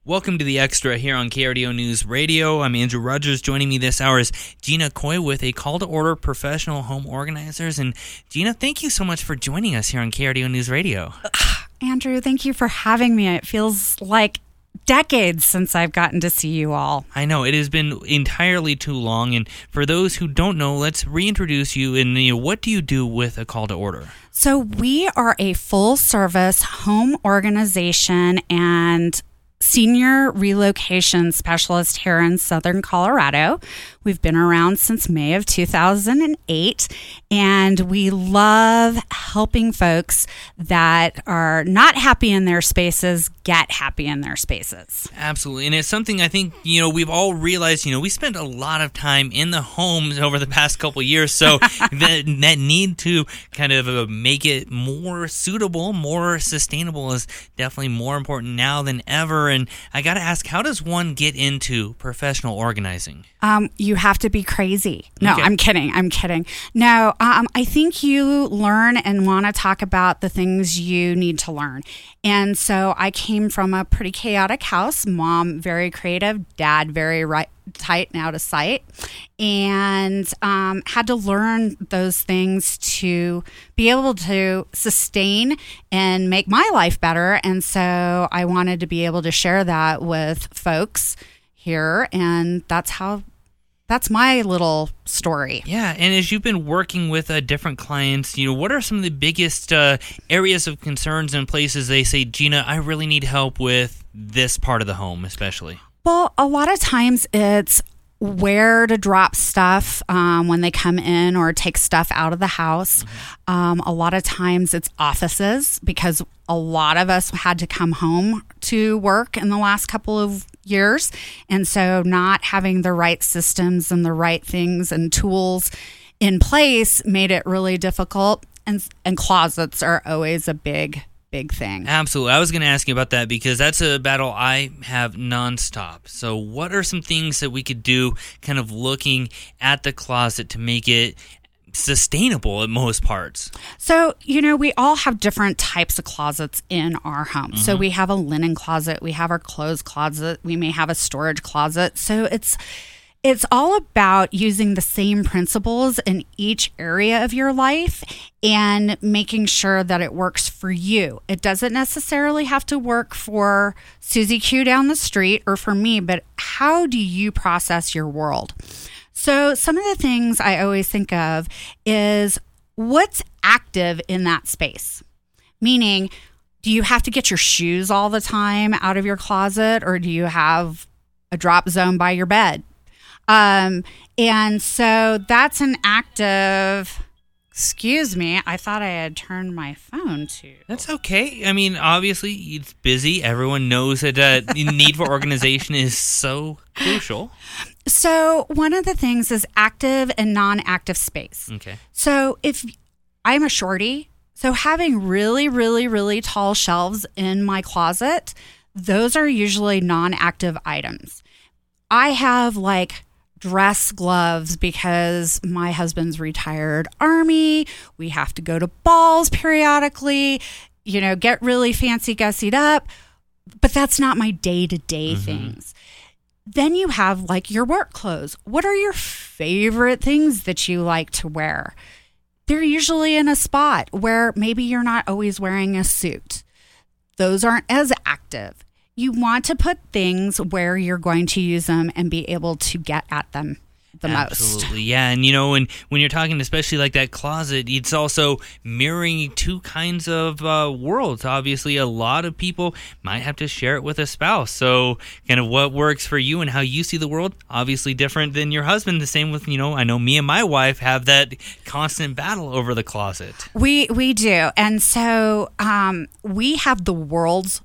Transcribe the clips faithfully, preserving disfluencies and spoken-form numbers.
Welcome to The Extra here on K R D O News Radio. I'm Andrew Rogers. Joining me this hour is Gina Coy with a call to order professional home organizers. And Gina, thank you so much for joining us here on K R D O News Radio. Andrew, thank you for having me. It feels like decades since I've gotten to see you all. I know, it has been entirely too long. And for those who don't know, let's reintroduce you. And you know, what do you do with a call to order? So we are a full-service home organization and senior relocation specialist here in Southern Colorado. We've been around since May of two thousand eight, and we love helping folks that are not happy in their spaces get happy in their spaces. Absolutely. And it's something I think, you know, we've all realized, you know, we spent a lot of time in the homes over the past couple of years. So that, that need to kind of uh, make it more suitable, more sustainable is definitely more important now than ever. And I got to ask, how does one get into professional organizing? Um, you have to be crazy. No, Okay. I'm kidding. I'm kidding. No, um, I think you learn and want to talk about the things you need to learn. And so I came from a pretty chaotic house. Mom, very creative. Dad, very right, tight and out of sight. And um, had to learn those things to be able to sustain and make my life better. And so I wanted to be able to share that with folks here. And that's how That's my little story. Yeah, and as you've been working with uh, different clients, you know, what are some of the biggest uh, areas of concerns and places they say, Gina, I really need help with this part of the home, especially? Well, a lot of times it's where to drop stuff um, when they come in or take stuff out of the house. Mm-hmm. Um, a lot of times it's offices because a lot of us had to come home to work in the last couple of years. And so not having the right systems and the right things and tools in place made it really difficult. And, and closets are always a big big thing. Absolutely. I was going to ask you about that because that's a battle I have nonstop. So what are some things that we could do kind of looking at the closet to make it sustainable at most parts? So, you know, we all have different types of closets in our home. Mm-hmm. So we have a linen closet, we have our clothes closet, we may have a storage closet. So it's It's all about using the same principles in each area of your life and making sure that it works for you. It doesn't necessarily have to work for Susie Q down the street or for me, but how do you process your world? So some of the things I always think of is what's active in that space? Meaning, do you have to get your shoes all the time out of your closet, or do you have a drop zone by your bed? Um, and so that's an active, excuse me, I thought I had turned my phone to. That's okay. I mean, obviously it's busy. Everyone knows that uh, the need for organization is so crucial. So one of the things is active and non-active space. Okay. So if I'm a shorty, so having really, really, really tall shelves in my closet, those are usually non-active items. I have like dress gloves because my husband's retired Army. We have to go to balls periodically, you know, get really fancy gussied up. But that's not my day-to-day mm-hmm. things. Then you have like your work clothes. What are your favorite things that you like to wear? They're usually in a spot where maybe you're not always wearing a suit. Those aren't as active. You want to put things where you're going to use them and be able to get at them the most. Absolutely, yeah. And, you know, when, when you're talking especially like that closet, it's also mirroring two kinds of uh, worlds. Obviously, a lot of people might have to share it with a spouse. So kind of what works for you and how you see the world, obviously different than your husband. The same with, you know, I know me and my wife have that constant battle over the closet. We, we do. And so um, we have the world's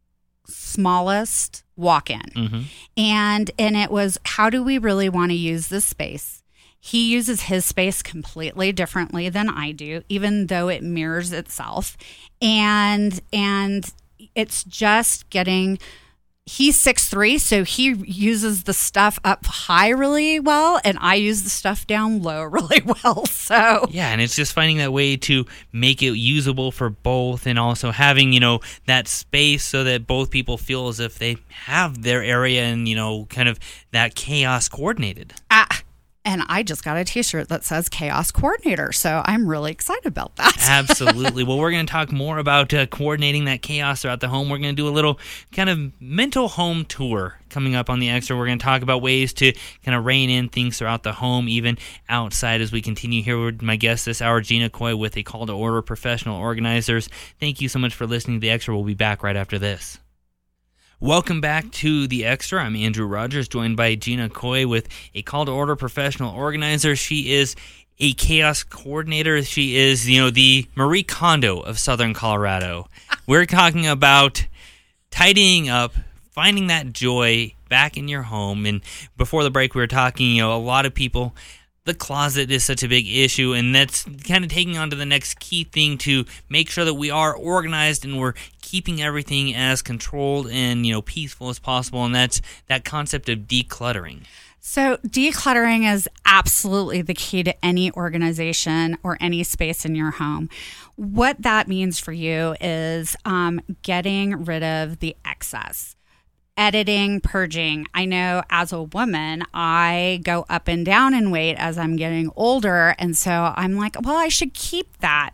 smallest walk-in. Mm-hmm. And and it was, how do we really want to use this space? He uses his space completely differently than I do, even though it mirrors itself. And and it's just getting he's six three, so he uses the stuff up high really well, and I use the stuff down low really well. So yeah, and it's just finding that way to make it usable for both, and also having, you know, that space so that both people feel as if they have their area and, you know, kind of that chaos coordinated. Ah. And I just got a t-shirt that says Chaos Coordinator, so I'm really excited about that. Absolutely. Well, we're going to talk more about uh, coordinating that chaos throughout the home. We're going to do a little kind of mental home tour coming up on the Extra. We're going to talk about ways to kind of rein in things throughout the home, even outside, as we continue here with my guest this hour, Gina Coy, with a Call to Order Professional Organizers. Thank you so much for listening to the Extra. We'll be back right after this. Welcome back to The Extra. I'm Andrew Rogers, joined by Gina Coy with a Call to Order Professional Organizer. She is a chaos coordinator. She is, you know, the Marie Kondo of Southern Colorado. We're talking about tidying up, finding that joy back in your home. And before the break, we were talking, you know, a lot of people, the closet is such a big issue, and that's kind of taking on to the next key thing to make sure that we are organized and we're keeping everything as controlled and, you know, peaceful as possible, and that's that concept of decluttering. So decluttering is absolutely the key to any organization or any space in your home. What that means for you is um, getting rid of the excess. Editing, purging. I know as a woman, I go up and down in weight as I'm getting older. And so I'm like, well, I should keep that.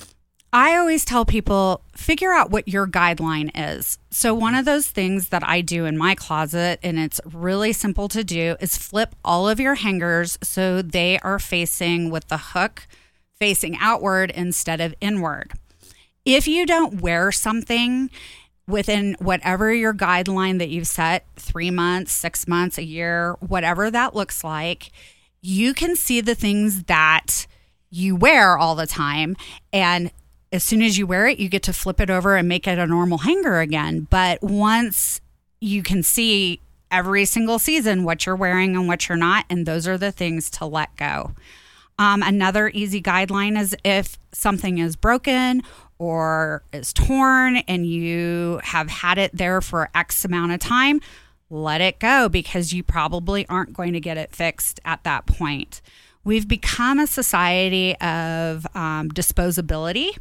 I always tell people, figure out what your guideline is. So one of those things that I do in my closet, and it's really simple to do, is flip all of your hangers so they are facing with the hook facing outward instead of inward. If you don't wear something within whatever your guideline that you've set, three months, six months, a year, whatever that looks like, you can see the things that you wear all the time. And as soon as you wear it, you get to flip it over and make it a normal hanger again. But once you can see every single season what you're wearing and what you're not, and those are the things to let go. Um, another easy guideline is if something is broken or is torn and you have had it there for X amount of time, let it go, because you probably aren't going to get it fixed at that point. We've become a society of um, disposability,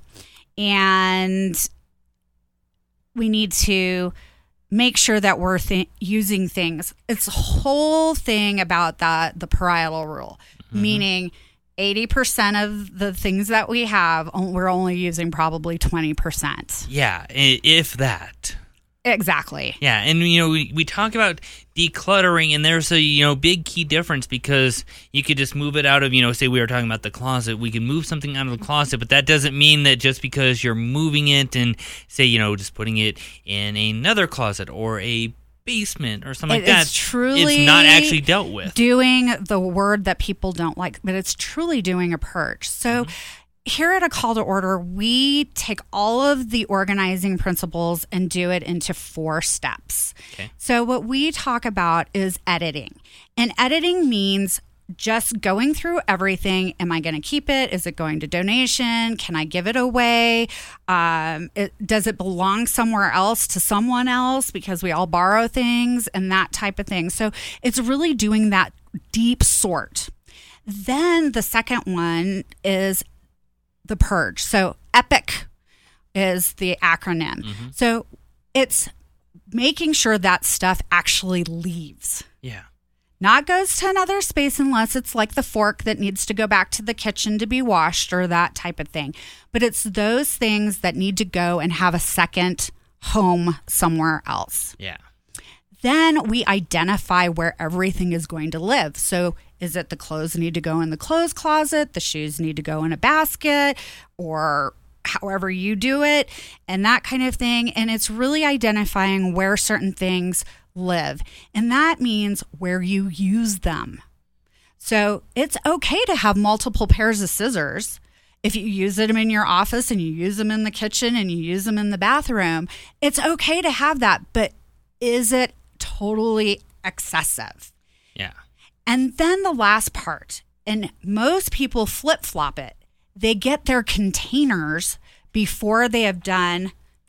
and we need to make sure that we're th- using things. It's a whole thing about that, the parietal rule, mm-hmm. meaning eighty percent of the things that we have, we're only using probably twenty percent. Yeah, if that. Exactly. Yeah, and, you know, we, we talk about decluttering, and there's a, you know, big key difference, because you could just move it out of, you know, say we were talking about the closet, we can move something out of the closet, but that doesn't mean that just because you're moving it and, say, you know, just putting it in another closet or a basement or something it like that, is truly it's not actually dealt with. Doing the word that people don't like, but it's truly doing a purge. So mm-hmm. here at A Call to Order, we take all of the organizing principles and do it into four steps. Okay. So what we talk about is editing. And editing means just going through everything. Am I going to keep it? Is it going to donation? Can I give it away? Um, it, does it belong somewhere else to someone else? Because we all borrow things and that type of thing. So it's really doing that deep sort. Then the second one is the purge. So EPIC is the acronym. Mm-hmm. So it's making sure that stuff actually leaves. Yeah. Not goes to another space unless it's like the fork that needs to go back to the kitchen to be washed or that type of thing. But it's those things that need to go and have a second home somewhere else. Yeah. Then we identify where everything is going to live. So is it the clothes need to go in the clothes closet, the shoes need to go in a basket, or however you do it, and that kind of thing. And it's really identifying where certain things live. And that means where you use them. So it's okay to have multiple pairs of scissors. If you use them in your office and you use them in the kitchen and you use them in the bathroom, it's okay to have that. But is it totally excessive? Yeah. And then the last part, and most people flip-flop it. They get their containers before they have done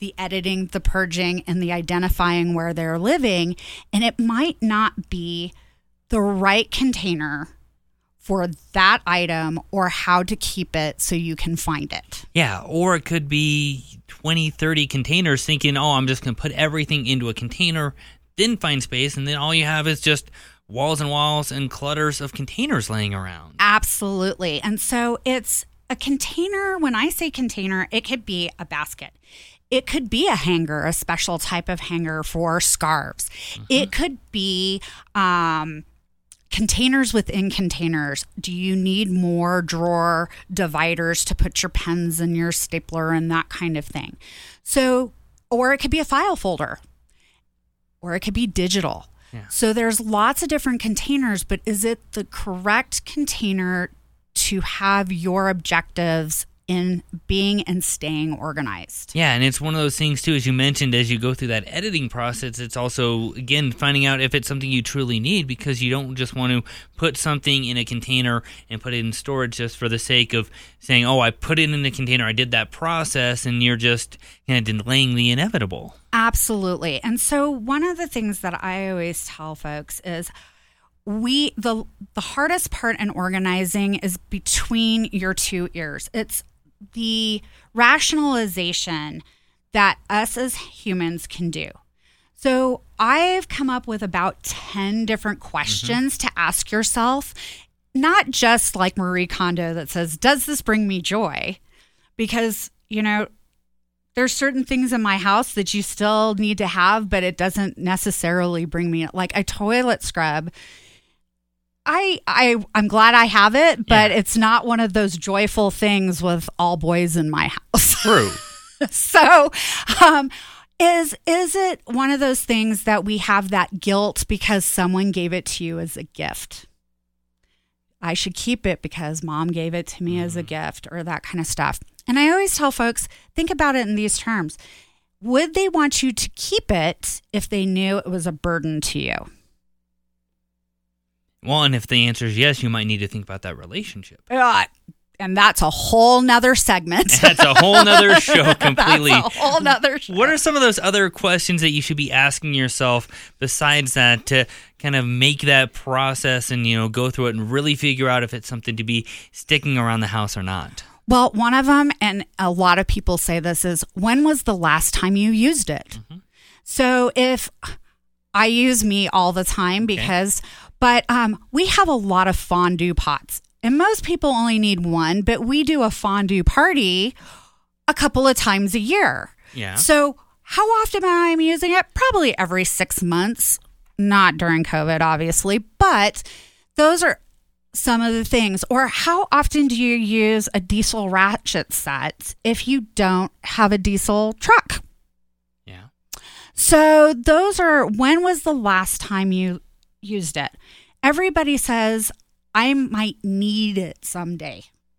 the editing, the purging, and the identifying where they're living. And it might not be the right container for that item or how to keep it so you can find it. Yeah, or it could be twenty, thirty containers thinking, oh, I'm just going to put everything into a container, then find space, and then all you have is just walls and walls and clutters of containers laying around. Absolutely. And so it's a container. When I say container, it could be a basket. It could be a hanger, a special type of hanger for scarves. Mm-hmm. It could be um, containers within containers. Do you need more drawer dividers to put your pens and your stapler and that kind of thing? So, or it could be a file folder, or it could be digital. Yeah. So there's lots of different containers, but is it the correct container to have your objectives in being and staying organized? Yeah, and it's one of those things, too, as you mentioned, as you go through that editing process, it's also, again, finding out if it's something you truly need, because you don't just want to put something in a container and put it in storage just for the sake of saying, oh, I put it in the container, I did that process, and you're just kind of delaying the inevitable. Absolutely. And so one of the things that I always tell folks is we the the hardest part in organizing is between your two ears. It's the rationalization that us as humans can do. So I've come up with about ten different questions mm-hmm. to ask yourself, not just like Marie Kondo that says, does this bring me joy? Because, you know, there's certain things in my house that you still need to have, but it doesn't necessarily bring me, like a toilet scrub. I, I, I'm glad I have it, but yeah. It's not one of those joyful things with all boys in my house. True. So, um, is, is it one of those things that we have that guilt because someone gave it to you as a gift? I should keep it because mom gave it to me mm-hmm. as a gift, or that kind of stuff. And I always tell folks, think about it in these terms. Would they want you to keep it if they knew it was a burden to you? Well, and if the answer is yes, you might need to think about that relationship. Uh, and that's a whole nother segment. That's a whole nother show completely. That's a whole nother show. What are some of those other questions that you should be asking yourself besides that to kind of make that process and, you know, go through it and really figure out if it's something to be sticking around the house or not? Well, one of them, and a lot of people say this, is when was the last time you used it? Mm-hmm. So if I use me all the time because... Okay. But um, we have a lot of fondue pots, and most people only need one, but we do a fondue party a couple of times a year. Yeah. So how often am I using it? Probably every six months, not during COVID, obviously, but those are some of the things. Or how often do you use a diesel ratchet set if you don't have a diesel truck? Yeah. So those are, when was the last time you used it? Everybody says, I might need it someday.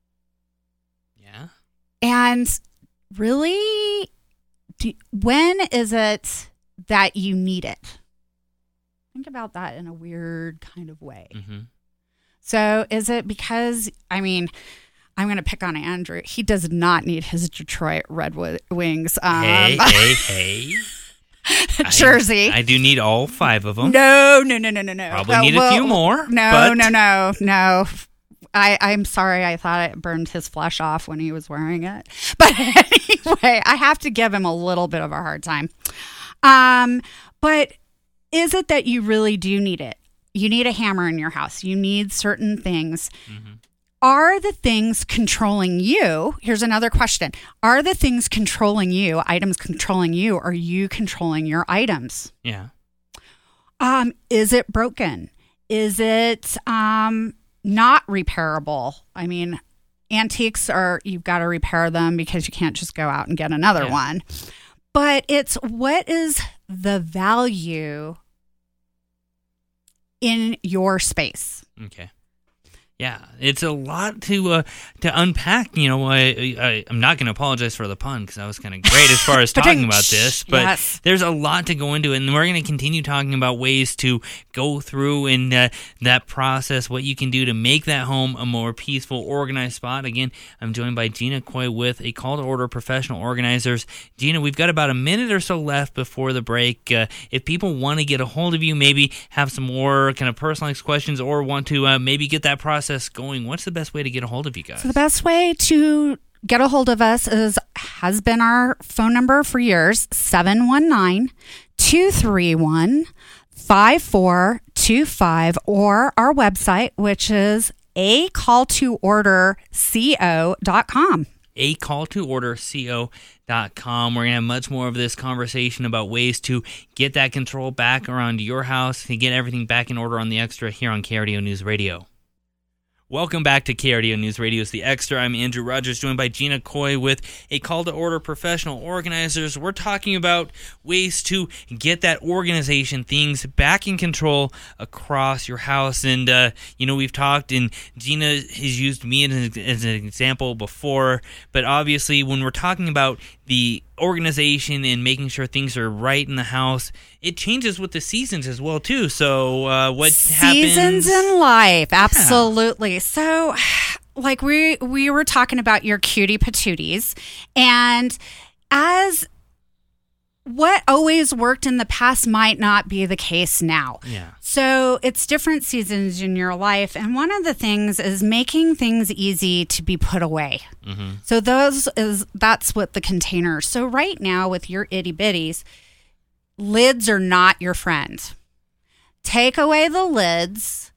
Yeah. And really, do, when is it that you need it? Think about that in a weird kind of way. Mm-hmm. So is it because, I mean, I'm going to pick on Andrew. He does not need his Detroit Red Wings. Um, hey, hey, hey. Jersey. I, I do need all five of them. No, no, no, no, no, no. Probably need well, a few more. No, but... no, no, no. I, I'm sorry. I thought it burned his flesh off when he was wearing it. But anyway, I have to give him a little bit of a hard time. Um, but is it that you really do need it? You need a hammer in your house. You need certain things. Mm-hmm. Are the things controlling you? Here's another question. Are the things controlling you, items controlling you, are you controlling your items? Yeah. Um, is it broken? Is it um, not repairable? I mean, antiques are, you've got to repair them because you can't just go out and get another yeah. one. But it's, what is the value in your space? Okay. Yeah, it's a lot to uh, to unpack. You know, I, I, I'm not going to apologize for the pun because that was kind of great as far as talking about this. But yes. There's a lot to go into it, and we're going to continue talking about ways to go through and uh, that process, what you can do to make that home a more peaceful, organized spot. Again, I'm joined by Gina Coy with A Call to Order Professional Organizers. Gina, we've got about a minute or so left before the break. Uh, if people want to get a hold of you, maybe have some more kind of personalized questions, or want to uh, maybe get that process going, what's the best way to get a hold of you guys? So the best way to get a hold of us is has been our phone number for years, seven one nine, two three one, five four two five, or our website, which is a call to order co dot com. a call to order co dot com. We're going to have much more of this conversation about ways to get that control back around your house, to get everything back in order on the Extra here on K R D O News Radio. Welcome back to K R D O News Radio's The Extra. I'm Andrew Rogers, joined by Gina Coy with A Call to Order Professional Organizers. We're talking about ways to get that organization, things back in control across your house. And, uh, you know, we've talked, and Gina has used me as, as an example before, but obviously when we're talking about the organization and making sure things are right in the house, it changes with the seasons as well too. So uh, what seasons happens? Seasons in life, absolutely. Yeah. So like we we were talking about your cutie patooties, and as what always worked in the past might not be the case now. Yeah. So it's different seasons in your life. And one of the things is making things easy to be put away. Mm-hmm. So those is that's what the containers. So right now with your itty bitties, lids are not your friend. Take away the lids,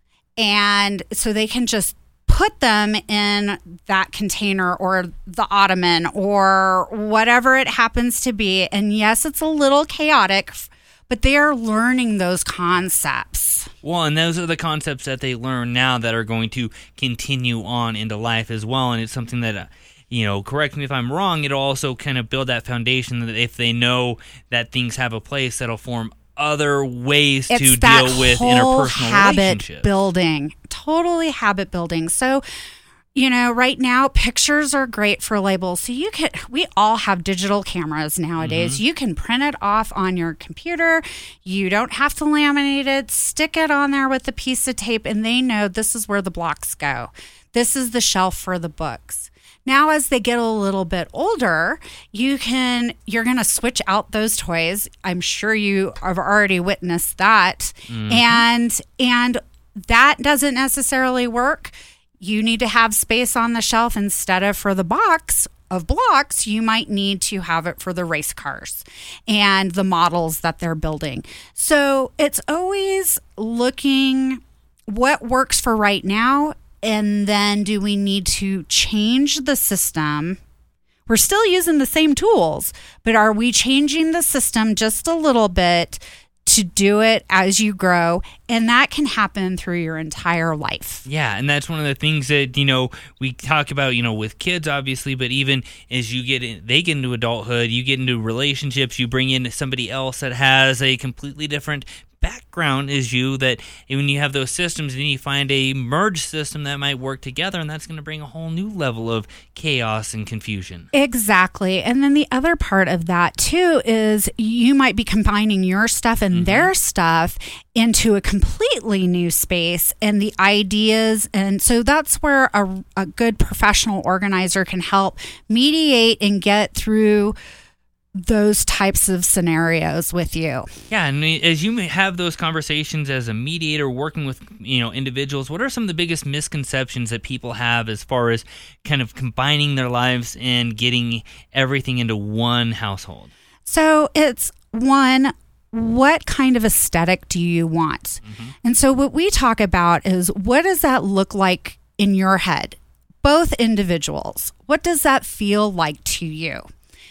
and so they can just put them in that container or the ottoman or whatever it happens to be. And yes, it's a little chaotic, but they are learning those concepts. Well, and those are the concepts that they learn now that are going to continue on into life as well. And it's something that, uh, you know, correct me if I'm wrong, it'll also kind of build that foundation that if they know that things have a place, that'll form other ways it's to that deal with whole interpersonal habit relationships. Building, totally habit building. So, you know, right now pictures are great for labels. So you can, we all have digital cameras nowadays. Mm-hmm. You can print it off on your computer. You don't have to laminate it. Stick it on there with a piece of tape, and they know this is where the blocks go. This is the shelf for the books. Now, as they get a little bit older, you can, you're going to switch out those toys. I'm sure you have already witnessed that. Mm-hmm. And, and that doesn't necessarily work. You need to have space on the shelf instead of for the box of blocks. You might need to have it for the race cars and the models that they're building. So it's always looking what works for right now. And then do we need to change the system? We're still using the same tools, but are we changing the system just a little bit to do it as you grow? And that can happen through your entire life. Yeah, and that's one of the things that, you know, we talk about, you know, with kids, obviously, but even as you get in, they get into adulthood, you get into relationships, you bring in somebody else that has a completely different background as you, that when you have those systems, then you find a merged system that might work together, and that's going to bring a whole new level of chaos and confusion. Exactly. And then the other part of that too is you might be combining your stuff and mm-hmm. their stuff into a completely new space, and the ideas, and so that's where a, a good professional organizer can help mediate and get through those types of scenarios with you. Yeah, and as you have those conversations as a mediator working with, you know, individuals, what are some of the biggest misconceptions that people have as far as kind of combining their lives and getting everything into one household? So it's one, what kind of aesthetic do you want? Mm-hmm. And so what we talk about is, what does that look like in your head? Both individuals. What does that feel like to you?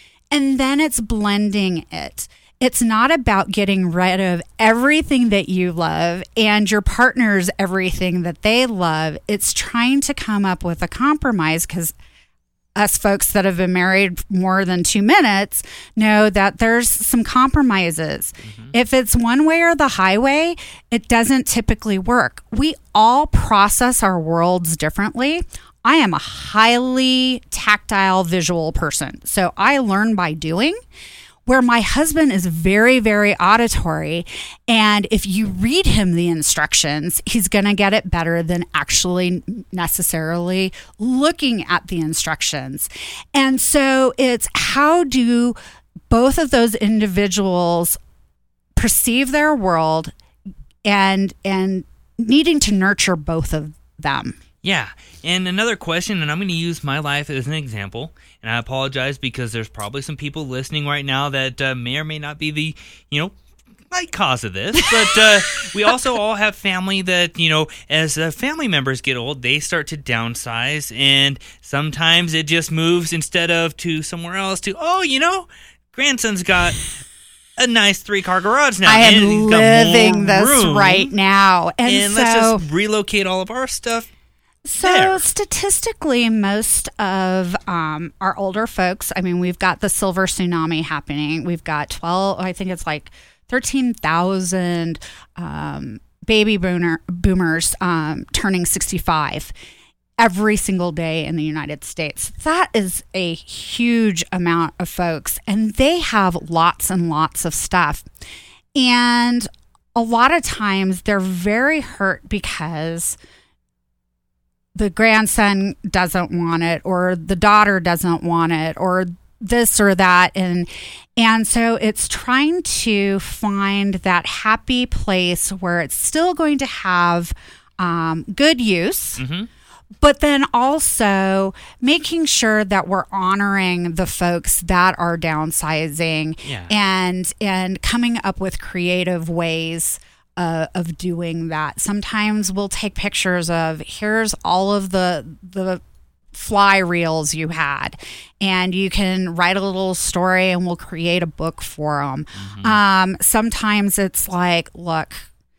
And then it's blending it. It's not about getting rid of everything that you love and your partner's everything that they love. It's trying to come up with a compromise, because us folks that have been married more than two minutes know that there's some compromises. Mm-hmm. If it's one way or the highway, it doesn't typically work. We all process our worlds differently. I am a highly tactile visual person, so I learn by doing. Where my husband is very, very auditory. And if you read him the instructions, he's going to get it better than actually necessarily looking at the instructions. And so it's how do both of those individuals perceive their world and and needing to nurture both of them. Yeah, and another question, and I'm going to use my life as an example, and I apologize because there's probably some people listening right now that uh, may or may not be the, you know, right cause of this, but uh, we also all have family that, you know, as uh, family members get old, they start to downsize, and sometimes it just moves instead of to somewhere else to, oh, you know, grandson's got a nice three-car garage now. I am and living this room, right now. And, and so, let's just relocate all of our stuff. So there. Statistically, most of um, our older folks, I mean, we've got the silver tsunami happening. We've got twelve, I think it's like thirteen thousand um, baby boomer, boomers um, turning sixty-five every single day in the United States. That is a huge amount of folks, and they have lots and lots of stuff. And a lot of times they're very hurt because the grandson doesn't want it, or the daughter doesn't want it, or this or that. And and so it's trying to find that happy place where it's still going to have um, good use, mm-hmm. but then also making sure that we're honoring the folks that are downsizing yeah. and and coming up with creative ways Uh, of doing that. Sometimes we'll take pictures of, here's all of the the fly reels you had, and you can write a little story and we'll create a book for them. Mm-hmm. Um, sometimes it's like, look,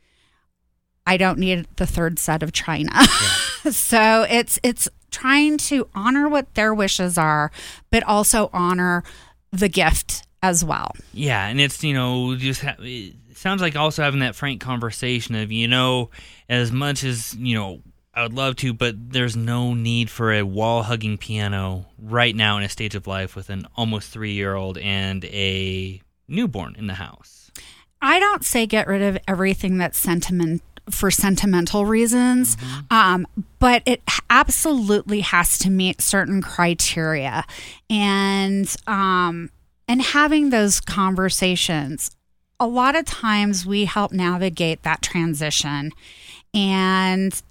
I don't need the third set of china. Yeah. So it's it's trying to honor what their wishes are, but also honor the gift as well. Yeah, and it's, you know, just ha- it sounds like also having that frank conversation of, you know, as much as, you know, I would love to, but there's no need for a wall-hugging piano right now in a stage of life with an almost three-year-old and a newborn in the house. I don't say get rid of everything that's sentiment for sentimental reasons, mm-hmm. um, but it absolutely has to meet certain criteria. And um, and having those conversations, a lot of times we help navigate that transition and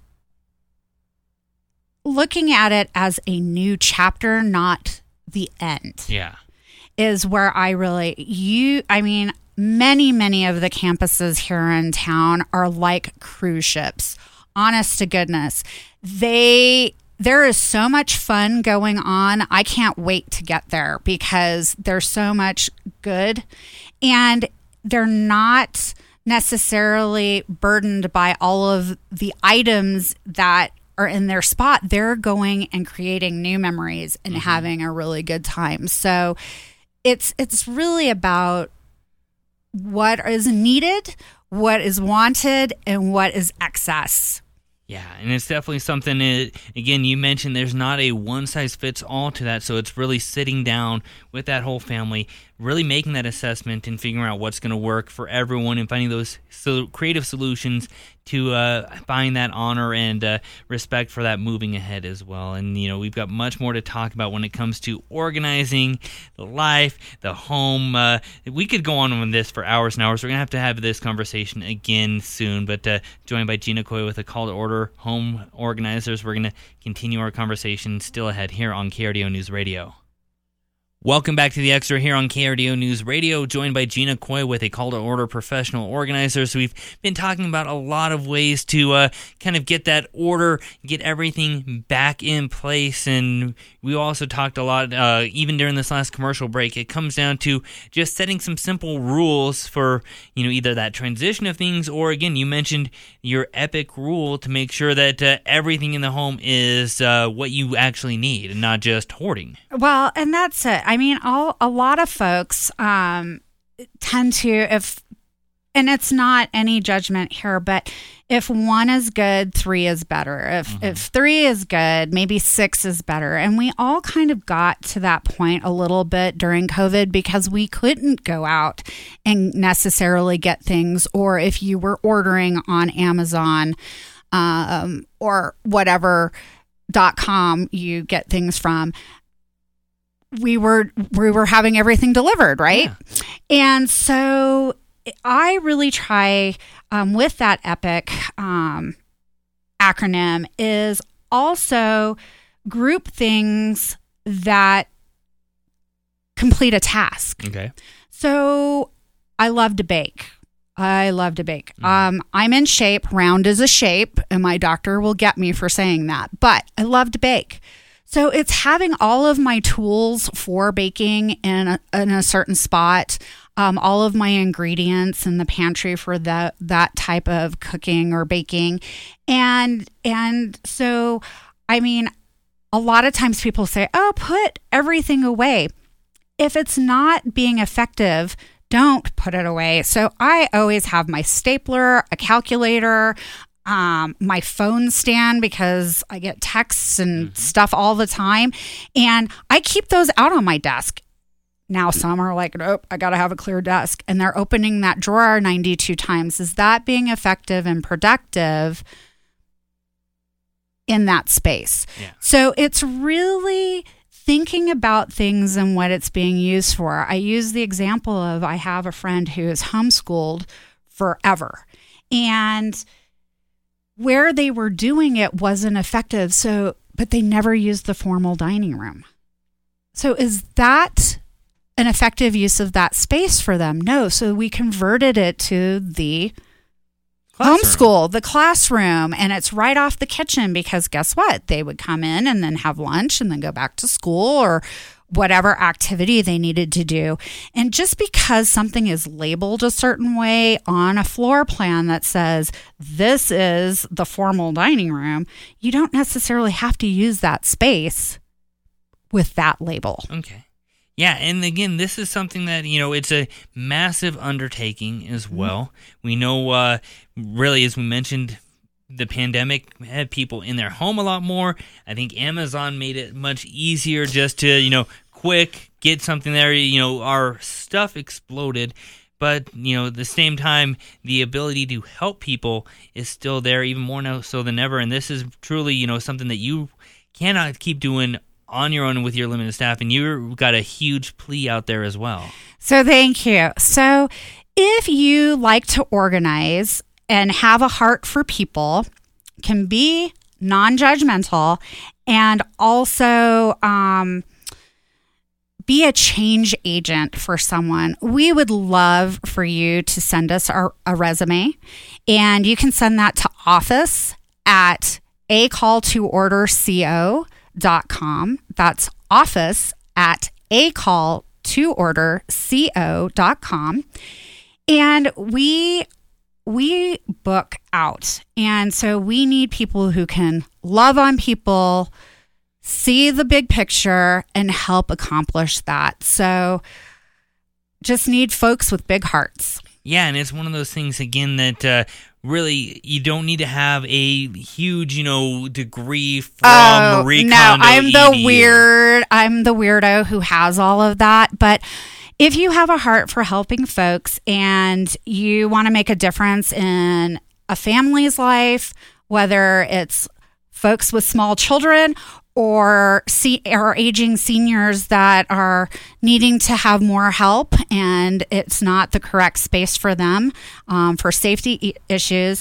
looking at it as a new chapter, not the end. Yeah. Is where I really, you, I mean, many, many of the campuses here in town are like cruise ships. Honest to goodness. They, there is so much fun going on. I can't wait to get there because there's so much good. And they're not necessarily burdened by all of the items that are in their spot. They're going and creating new memories and mm-hmm. having a really good time. So it's it's really about what is needed, what is wanted, and what is excess. Yeah, and it's definitely something that, again, you mentioned there's not a one-size-fits-all to that, so it's really sitting down with that whole family, really making that assessment and figuring out what's going to work for everyone and finding those so creative solutions to uh, find that honor and uh, respect for that moving ahead as well. And, you know, we've got much more to talk about when it comes to organizing the life, the home. Uh, we could go on with this for hours and hours. We're going to have to have this conversation again soon, but uh, joined by Gina Coy with a call to order home organizers. We're going to continue our conversation still ahead here on K R D O News Radio. Welcome back to The Extra here on K R D O News Radio, joined by Gina Coy with a Call to Order Professional Organizer. So we've been talking about a lot of ways to uh, kind of get that order, get everything back in place. And we also talked a lot, uh, even during this last commercial break, it comes down to just setting some simple rules for, you know, either that transition of things, or again, you mentioned your EPIC rule to make sure that uh, everything in the home is uh, what you actually need and not just hoarding. Well, and that's it. I mean, all, a lot of folks um, tend to, if, and it's not any judgment here, but if one is good, three is better. If mm-hmm. if three is good, maybe six is better. And we all kind of got to that point a little bit during COVID because we couldn't go out and necessarily get things, or if you were ordering on Amazon um, or whatever dot com you get things from, we were we were having everything delivered, right? Yeah. And so I really try um, with that EPIC um, acronym is also group things that complete a task. Okay. So I love to bake. I love to bake. Mm. Um, I'm in shape. Round is a shape, and my doctor will get me for saying that. But I love to bake. So it's having all of my tools for baking in a, in a certain spot, um, all of my ingredients in the pantry for that that type of cooking or baking, and and so I mean, a lot of times people say, "Oh, put everything away." If it's not being effective, don't put it away. So I always have my stapler, a calculator. Um, my phone stand, because I get texts and mm-hmm. stuff all the time. And I keep those out on my desk. Now some are like, nope, I got to have a clear desk. And they're opening that drawer ninety-two times. Is that being effective and productive in that space? Yeah. So it's really thinking about things and what it's being used for. I use the example of I have a friend who is homeschooled forever. And where they were doing it wasn't effective, so but they never used the formal dining room. So is that an effective use of that space for them? No. So we converted it to the classroom. Homeschool, the classroom, and it's right off the kitchen, because guess what? They would come in and then have lunch and then go back to school or whatever activity they needed to do. And just because something is labeled a certain way on a floor plan that says this is the formal dining room, you don't necessarily have to use that space with that label. Okay. Yeah, and again, this is something that, you know, it's a massive undertaking as well. Mm-hmm. We know, uh, really, as we mentioned, the pandemic had people in their home a lot more. I think Amazon made it much easier just to, you know, quick, get something there. You know, our stuff exploded. But, you know, at the same time, the ability to help people is still there, even more now so than ever. And this is truly, you know, something that you cannot keep doing on your own with your limited staff. And you've got a huge plea out there as well. So thank you. So if you like to organize and have a heart for people, can be non-judgmental, and also um, be a change agent for someone, we would love for you to send us our, a resume. And you can send that to office at a call to order co dot com. That's office at a call to order co dot com. And we we book out. And so we need people who can love on people, see the big picture, and help accomplish that. So just need folks with big hearts. Yeah, and it's one of those things, again, that uh, really you don't need to have a huge, you know, degree from oh, Marie no, Kondo I'm E D U. the weird, I'm the weirdo who has all of that. But if you have a heart for helping folks and you want to make a difference in a family's life, whether it's folks with small children or see, or aging seniors that are needing to have more help and it's not the correct space for them um, for safety issues,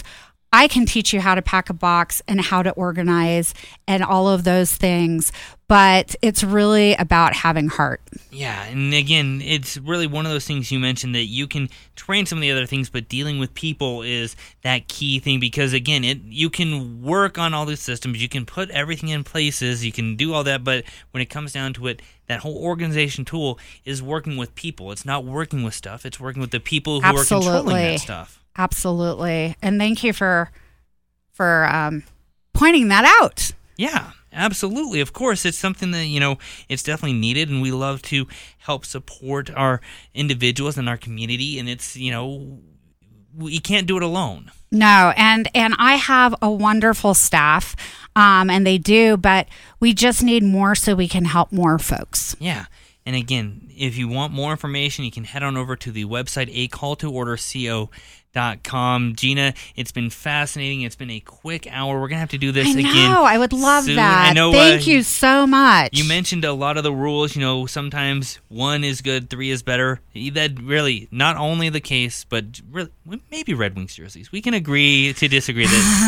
I can teach you how to pack a box and how to organize and all of those things, but it's really about having heart. Yeah, and again, it's really one of those things you mentioned that you can train some of the other things, but dealing with people is that key thing because, again, it you can work on all these systems, you can put everything in places, you can do all that, but when it comes down to it, that whole organization tool is working with people. It's not working with stuff, it's working with the people who Absolutely. are controlling that stuff. Absolutely. And thank you for for um, pointing that out. Yeah, absolutely. Of course, it's something that, you know, it's definitely needed, and we love to help support our individuals in our community, and it's, you know, we can't do it alone. No, and and I have a wonderful staff, um, and they do, but we just need more so we can help more folks. Yeah. And again, if you want more information, you can head on over to the website a call to order co dot com. Gina, it's been fascinating. It's been a quick hour. We're going to have to do this I know, again. I would love soon. that. I know, Thank uh, you so much. You mentioned a lot of the rules. You know, sometimes one is good, three is better. That really not only the case, but really, maybe Red Wings jerseys. We can agree to disagree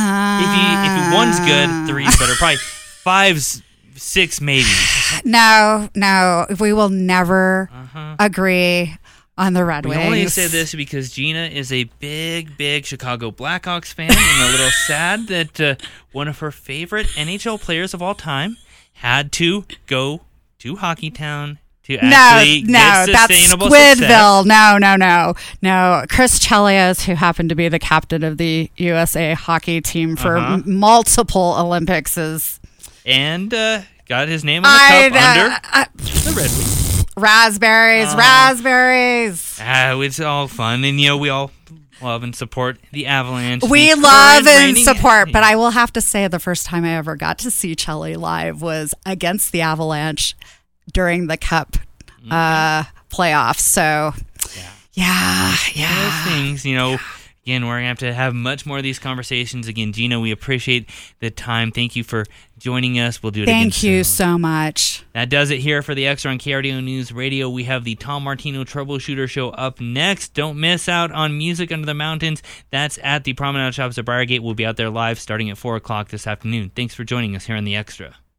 that if you if one's good, three's better. Probably five's six maybe. No, no, we will never Uh-huh. agree on the Red We Wings. only say this because Gina is a big, big Chicago Blackhawks fan, and a little sad that uh, one of her favorite N H L players of all time had to go to Hockeytown to actually no, no, get that's sustainable Squidville. success. No, no, no, no. Chris Chelios, who happened to be the captain of the U S A hockey team for Uh-huh. m- multiple Olympics, is And uh, got his name on the I, cup under uh, uh, the Red Wings. raspberries, Oh. raspberries. Ah, it's all fun, and you know we all love and support the Avalanche. We the love current and reigning- support, but I will have to say the first time I ever got to see Chelly live was against the Avalanche during the Cup uh, playoffs. So, Yeah. yeah, Those yeah. things, you know. Again, we're going to have to have much more of these conversations. Again, Gina, we appreciate the time. Thank you for joining us. We'll do it again Thank you soon. so much. That does it here for the Extra on K R D O News Radio. We have the Tom Martino Troubleshooter Show up next. Don't miss out on Music Under the Mountains. That's at the Promenade Shops at Briargate. We'll be out there live starting at four o'clock this afternoon. Thanks for joining us here on the Extra.